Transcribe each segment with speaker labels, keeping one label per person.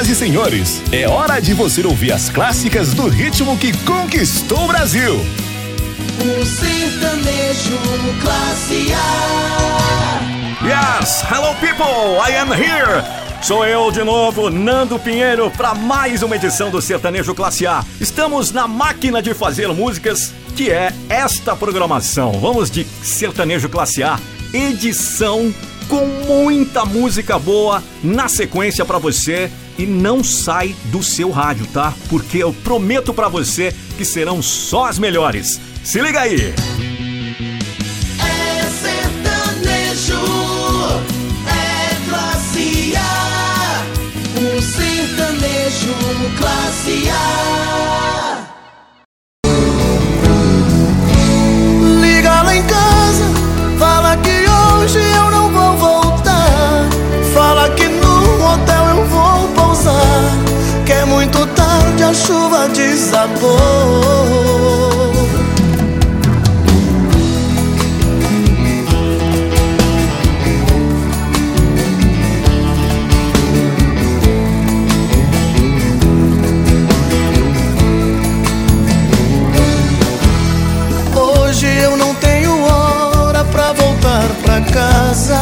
Speaker 1: Senhoras e senhores, é hora de você ouvir as clássicas do ritmo que conquistou o Brasil.
Speaker 2: O sertanejo classe A.
Speaker 3: Yes, hello people, I am here. Sou eu de novo, Nando Pinheiro, para mais uma edição do Sertanejo Classe A. Estamos na máquina de fazer músicas, que é esta programação. Vamos de Sertanejo Classe A, edição com muita música boa na sequência para você. E não sai do seu rádio, tá? Porque eu prometo para você que serão só as melhores. Se liga aí!
Speaker 2: É sertanejo, é classe A. O sertanejo classe A. Liga lá em casa, fala que hoje eu não vou voltar. Fala que no hotel eu vou pousar, que é muito tarde, a chuva desabou. Hoje eu não tenho hora pra voltar pra casa.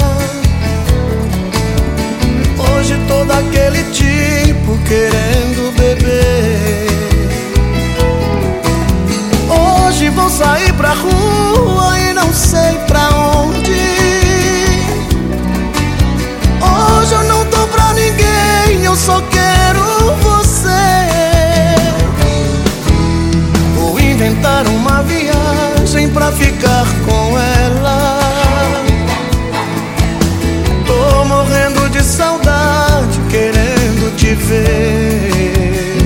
Speaker 2: Hoje tô daquele tipo querendo beber. Hoje vou sair pra rua e não sei pra onde. Hoje eu não tô pra ninguém, eu só quero você. Vou inventar uma viagem pra ficar com ela. Tô morrendo de saudade, querendo te ver.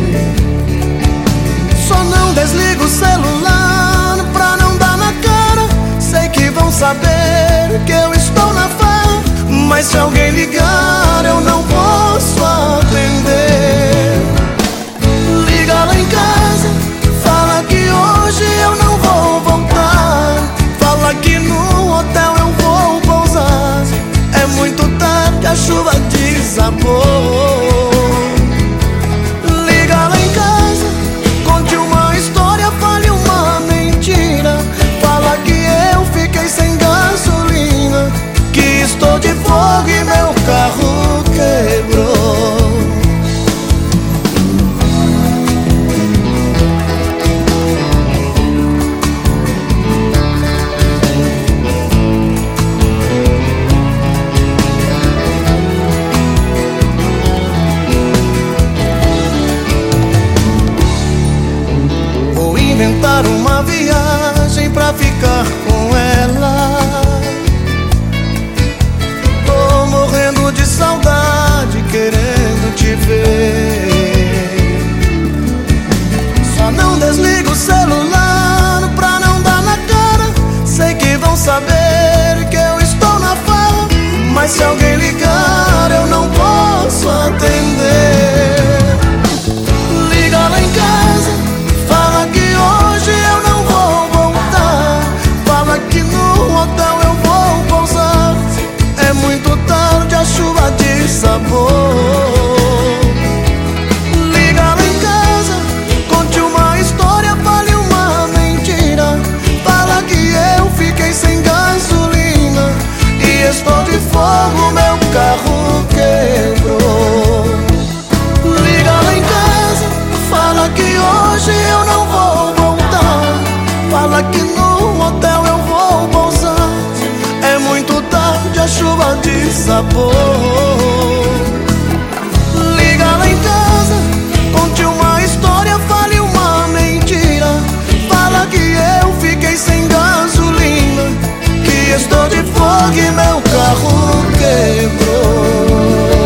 Speaker 2: Só não desligo o celular pra não dar na cara. Sei que vão saber que eu estou na farra, mas se alguém ligar eu não posso atender. Liga lá em casa, fala que hoje eu não vou voltar. Fala que no hotel eu vou pousar. É muito tarde, a chuva desabou. Liga lá em casa, conte uma história, fale uma mentira. Fala que eu fiquei sem gasolina, que estou de fogo e meu carro quebrou. Inventar uma viagem pra ficar com ela. Tô morrendo de saudade, querendo te ver. Só não desligo o celular pra não dar na cara. Sei que vão saber que eu estou na farra, mas se alguém ligar eu não posso atender. Liga lá em casa, fala que hoje eu não vou voltar. Fala que no hotel eu vou pousar. É muito tarde, a chuva desabou. Liga lá em casa, conte uma história, fale uma mentira. Fala que eu fiquei sem gasolina e estou de fogo, meu carro quebrou. Liga lá em casa, fala que hoje eu não vou voltar. Fala que no hotel eu vou pousar. É muito tarde, a chuva desabou. Liga lá em casa, conte uma história, fale uma mentira. Fala que eu fiquei sem gasolina, que estou de fogo e meu carro quebrou.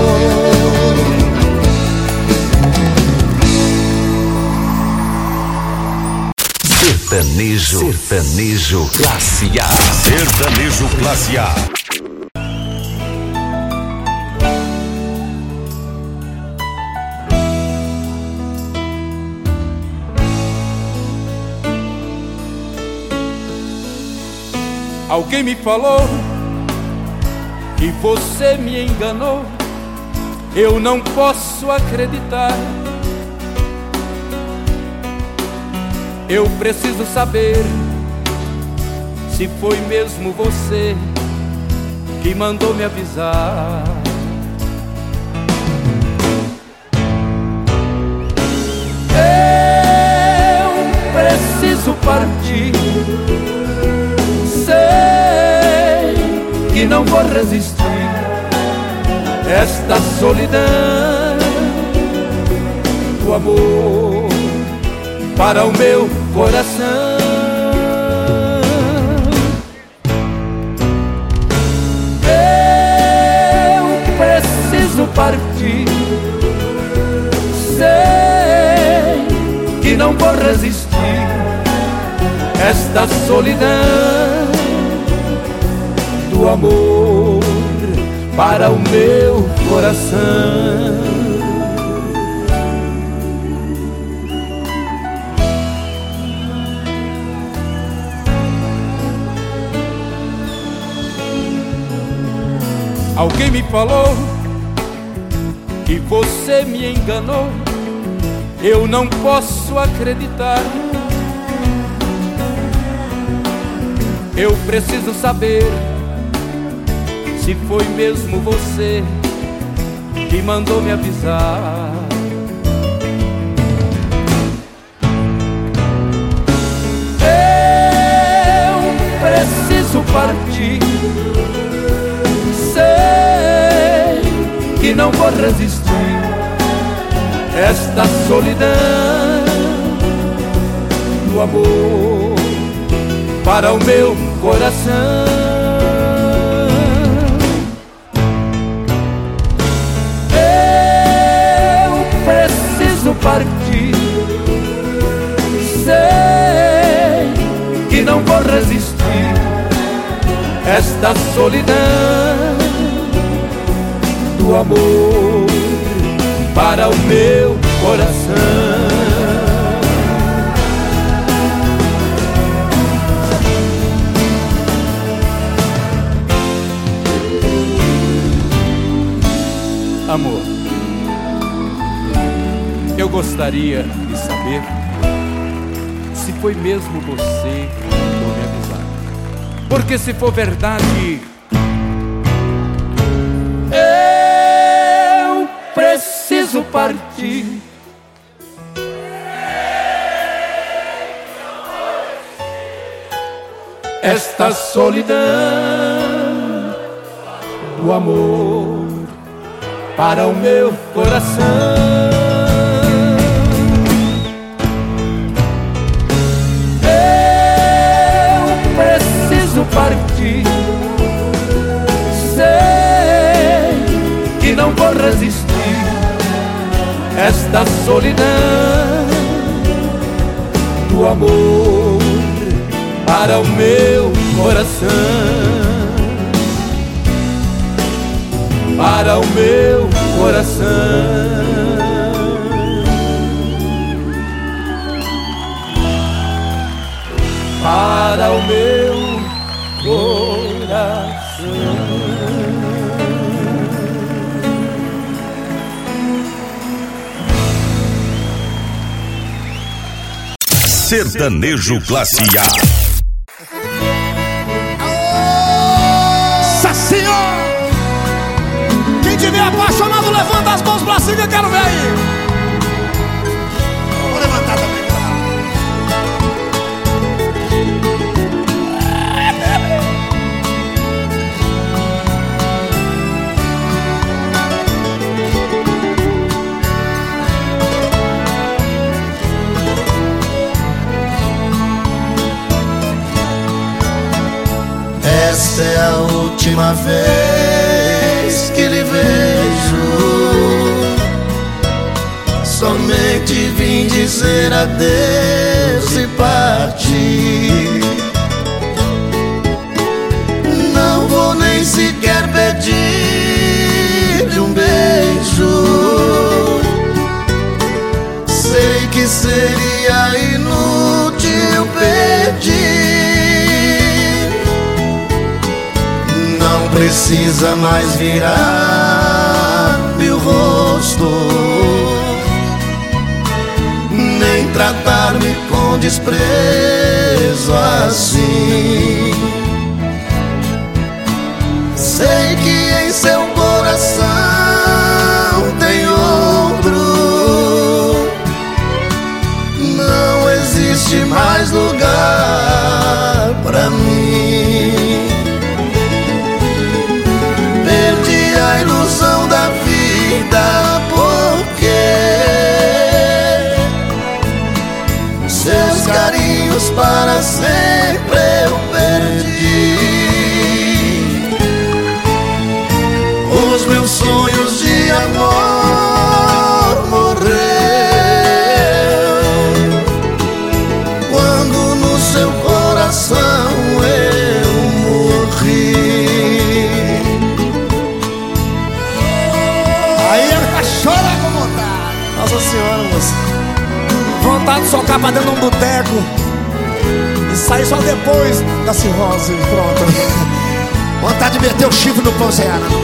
Speaker 1: Sertanejo Classe A.
Speaker 3: Sertanejo Classe A.
Speaker 4: Alguém me falou que você me enganou, Eu não posso acreditar. Eu preciso saber se foi mesmo você que mandou me avisar. Eu preciso partir. Sei que não vou resistir esta solidão do amor para o meu coração. Eu preciso partir. Sei que não vou resistir esta solidão do amor para o meu coração. Alguém me falou que você me enganou. Eu não posso acreditar. Eu preciso saber se foi mesmo você que mandou me avisar. Eu preciso partir. Sei que não vou resistir esta solidão do amor para o meu coração. Eu preciso partir. Sei que não vou resistir esta solidão do amor para o meu coração. Amor, eu gostaria de saber se foi mesmo você que mandou me avisar. Porque se for verdade, eu preciso partir. Esta solidão do amor para o meu coração. Eu preciso partir. Sei que não vou resistir esta solidão do amor para o meu coração. Para o meu coração. Para o meu coração.
Speaker 1: Sertanejo Classe A.
Speaker 2: Apaixonado, levanta as mãos pra cima, eu quero ver aí. Vou levantar também. Esta é a última vez que lhe vejo. Somente vim dizer adeus e partir. Não vou nem sequer pedir um beijo. Sei que seria inútil pedir. Não precisa mais virar meu rosto. rosto, nem tratar-me com desprezo assim. Sei que em seu coração tem outro, não existe mais lugar pra mim. Perdi a ilusão da vida porque seus carinhos para sempre eu perdi. Os meus sonhos de amor morreu quando no seu coração eu morri.
Speaker 5: Aí chora com vontade. Nossa senhora, moça. Vontade de socar pra dentro de um boteco e sair só depois da cirrose. Pronto. Vontade de meter o chifre no pão sem ara.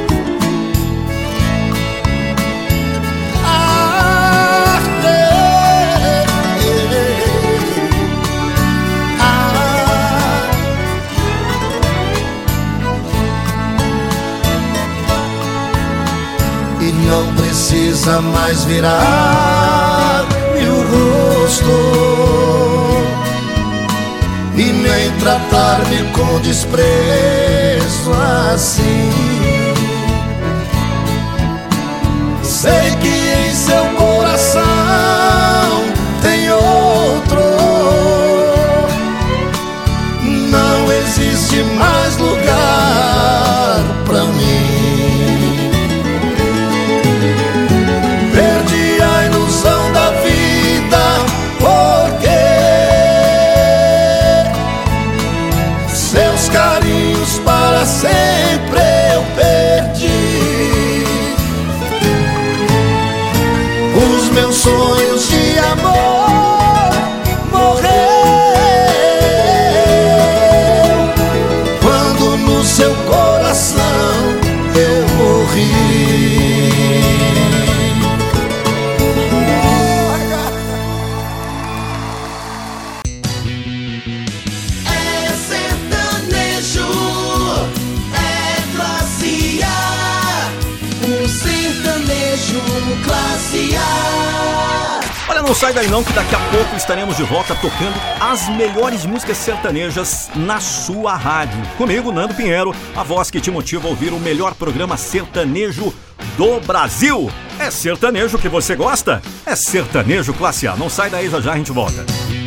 Speaker 2: E não precisa mais virar-me o rosto e nem tratar-me com desprezo assim. Sei que em seu coração tem outro, não existe mais lugar pra mim. Perdi a ilusão da vida porque seus carinhos para sempre eu perdi. Os meus sonhos de amor morreu quando no seu coração eu morri.
Speaker 3: Olha, não sai daí não, que daqui a pouco estaremos de volta tocando as melhores músicas sertanejas na sua rádio. Comigo, Nando Pinheiro, a voz que te motiva a ouvir o melhor programa sertanejo do Brasil. É sertanejo que você gosta? É Sertanejo Classe A. Não sai daí, já já a gente volta.